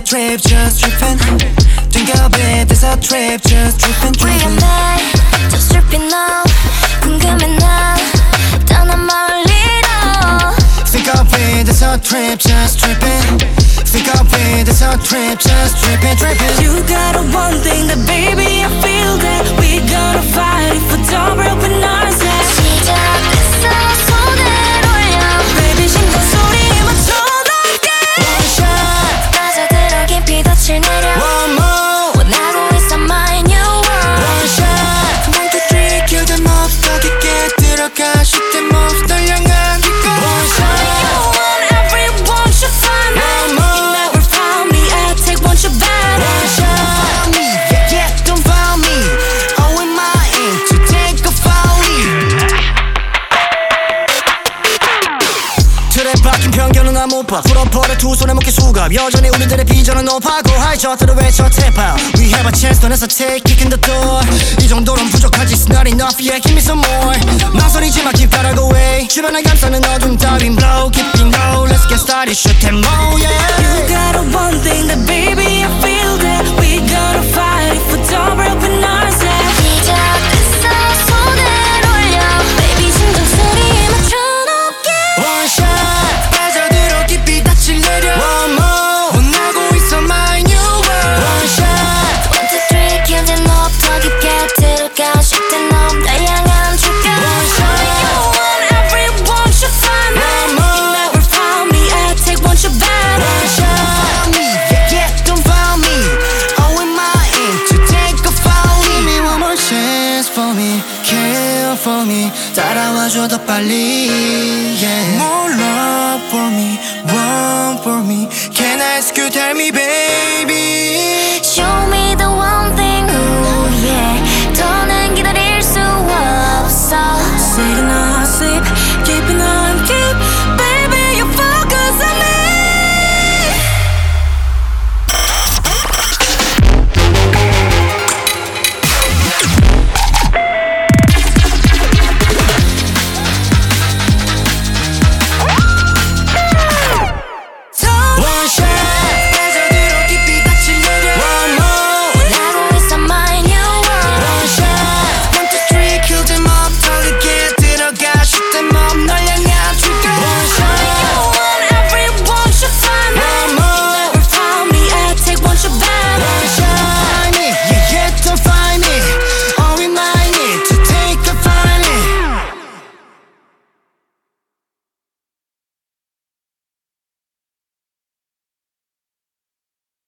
trip, just tripping. Think of it as a trip, just tripping, tripping. 위험해, just tripping now. 궁금해 난 떠난 멀리로. Think of it as a trip, just tripping. Think of it as a trip, just tripping, tripping. You got a one thing that baby I feel that we gonna fight if we don't break with ourselves. 시작했어 손을 올려 baby 심장 소리 맞춰 넓게. One shot, 빠져들어 깊이 덫을 내려. one more. 원하고 있어 my new world. One shot, 1, 2, 3 kill them off. 더 깊게 들어가 shoot them off. 널 향한 길가. One shot, You want everyone should find me. one more. You never found me, I take one shot back. One shot, yeah, yeah, don't found me. Oh, in my aim to take a foul lead. 틀에 박힌 편견은 난 못 봐. 풀어버려 두 손에 먹힌 수갑. 여전히 우리들의 비전은 높아고 high 저들을 외쳐 tap out. We have a chance, don't hesitate, kick in the door. 이 정도는 부족하지, it's not enough, yeah, give me some more. 망설이지 마, keep that away. 주변을 감싸는 어둠 따윈 blow, keep it low. Let's get started, shoot them all, You yeah. got a one thing that baby I feel that we gonna fight if we don't break with ourselves. 시작했어 손을 올려 baby 심장 소리 맞춰 높게. One shot, 빠져들어 깊이 닻을 내려. One more, 원하고 있어 my new world. One shot, 1, 2, 3 kill them up 더 깊게 들어가 shoot them up 날 향한 출가. One shot. You want everyone should find me. One more. You never found me, I take one shot back. one shot, yeah, yeah, don't found me. Oh, in my aim to take a foul lead. Give me one more chance for me, care for me. 따라와줘 더 빨리, yeah. More love for me, one for me. Can I ask you, tell me, baby? Show me the one thing, ooh yeah. 더는 기다릴 수 없어. Say goodnight.